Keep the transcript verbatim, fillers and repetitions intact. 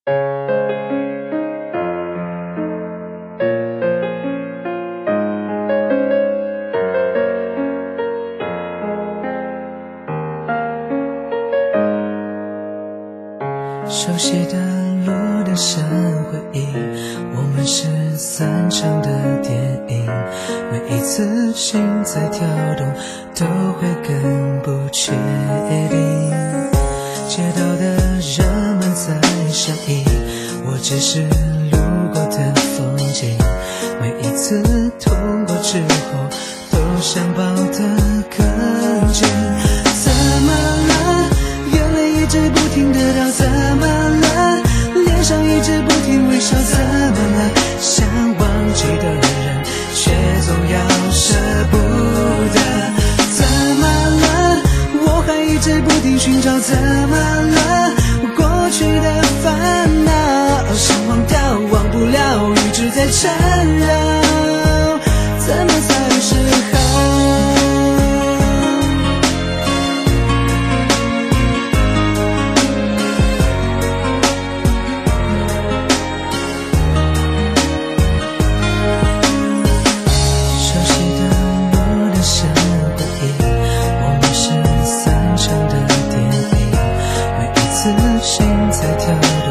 熟悉的路的深回忆，我们是散场的电影，每一次心在跳动都会更不确定，街道的人们在商议，我只是路过的风景，每一次通过之后都想抱得更紧。怎么了？眼泪一直不停地掉，怎么了？脸上一直不停微笑，怎么了？想忘记的人却总要舍不得，怎么了？我还一直不停寻找，怎么了？过去的烦恼想忘掉忘不了，一直在缠绕，怎么才是好？心在跳动